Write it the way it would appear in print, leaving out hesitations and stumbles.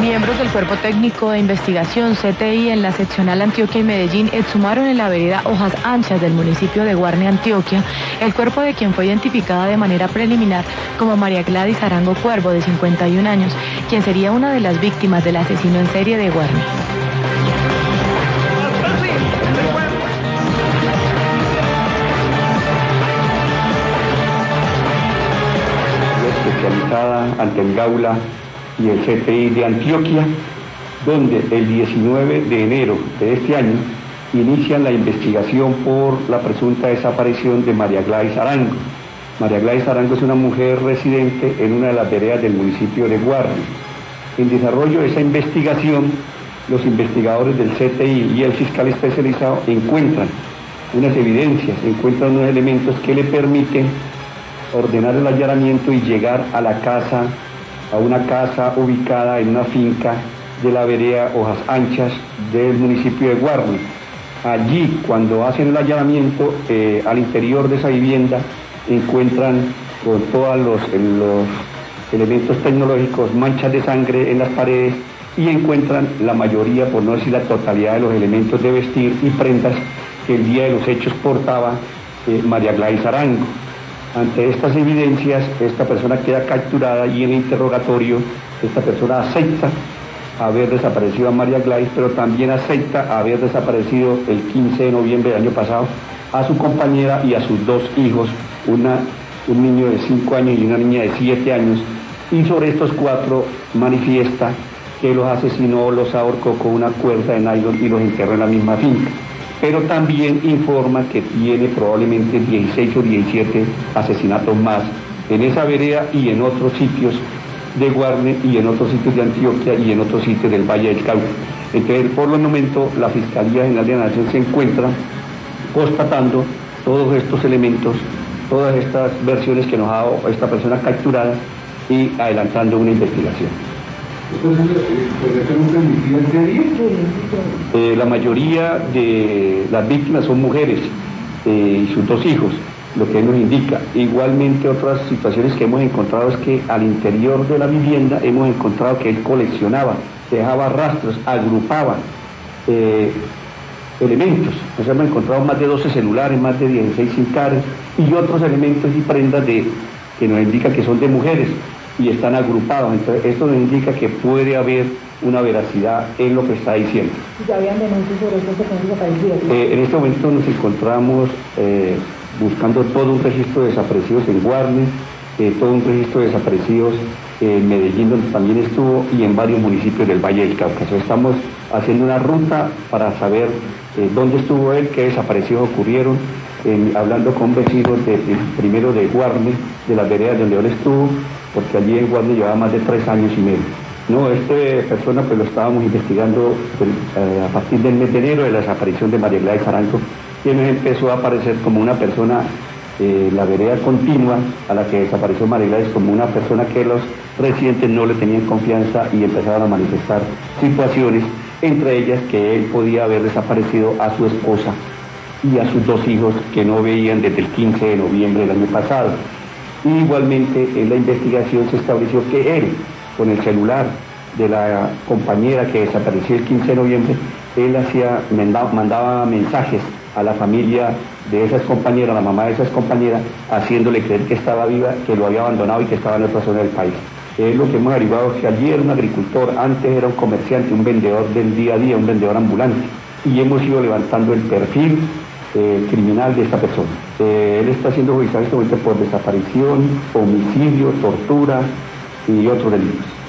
Miembros del Cuerpo Técnico de Investigación, CTI, en la seccional Antioquia y Medellín, exhumaron en la vereda Hojas Anchas del municipio de Guarne, Antioquia, el cuerpo de quien fue identificada de manera preliminar como María Gladys Arango Cuervo, de 51 años, quien sería una de las víctimas del asesino en serie de Guarne. Especializada ante el Gaula y el CTI de Antioquia, donde el 19 de enero de este año inician la investigación por la presunta desaparición de María Gladys Arango. María Gladys Arango es una mujer residente en una de las veredas del municipio de Guarne. En desarrollo de esa investigación, los investigadores del CTI y el fiscal especializado encuentran unas evidencias, encuentran unos elementos que le permiten ordenar el allanamiento y llegar a la casa, a una casa ubicada en una finca de la vereda Hojas Anchas del municipio de Guarne. Allí, cuando hacen el allanamiento, al interior de esa vivienda encuentran con todos los elementos tecnológicos manchas de sangre en las paredes y encuentran la mayoría, por no decir la totalidad, de los elementos de vestir y prendas que el día de los hechos portaba María Gladys Arango. Ante estas evidencias, esta persona queda capturada y en el interrogatorio esta persona acepta haber desaparecido a María Gladys, pero también acepta haber desaparecido el 15 de noviembre del año pasado a su compañera y a sus dos hijos, un niño de 5 años y una niña de 7 años, y sobre estos 4 manifiesta que los asesinó, los ahorcó con una cuerda de nylon y los enterró en la misma finca. Pero también informa que tiene probablemente 16 o 17 asesinatos más en esa vereda y en otros sitios de Guarne y en otros sitios de Antioquia y en otros sitios del Valle del Cauca. Entonces, por el momento, la Fiscalía General de la Nación se encuentra constatando todos estos elementos, todas estas versiones que nos ha dado esta persona capturada y adelantando una investigación. La mayoría de las víctimas son mujeres y sus 2 hijos, lo que nos indica. Igualmente, otras situaciones que hemos encontrado es que al interior de la vivienda hemos encontrado que él coleccionaba, dejaba rastros, agrupaba elementos. Nos hemos encontrado más de 12 celulares, más de 16 SIM cards y otros elementos y prendas que nos indica que son de mujeres y están agrupados. Entonces, esto nos indica que puede haber una veracidad en lo que está diciendo. ¿Ya habían denuncias sobre estos desaparecidos? En este momento nos encontramos buscando todo un registro de desaparecidos en Guarne, todo un registro de desaparecidos en Medellín, donde también estuvo, y en varios municipios del Valle del Cauca. Estamos haciendo una ruta para saber dónde estuvo él, qué desaparecidos ocurrieron, hablando con vecinos primero de Guarne, de las veredas donde él estuvo, porque allí en Guarne llevaba más de 3 años y medio. No, esta persona pues lo estábamos investigando a partir del mes de enero de la desaparición de María Gladys Arango, quien empezó a aparecer como una persona, la vereda continua a la que desapareció María Gladys, como una persona que los residentes no le tenían confianza y empezaron a manifestar situaciones, entre ellas que él podía haber desaparecido a su esposa y a sus 2 hijos que no veían desde el 15 de noviembre del año pasado. Y igualmente en la investigación se estableció que él, con el celular de la compañera que desapareció el 15 de noviembre, él mandaba mensajes a la familia de esas compañeras, la mamá de esas compañeras, haciéndole creer que estaba viva, que lo había abandonado y que estaba en otra zona del país. Lo que hemos averiguado es que allí era un agricultor, antes era un comerciante, un vendedor del día a día, un vendedor ambulante, y hemos ido levantando el perfil criminal de esta persona. Él está siendo juzgado en este momento por desaparición, homicidio, tortura y otros delitos.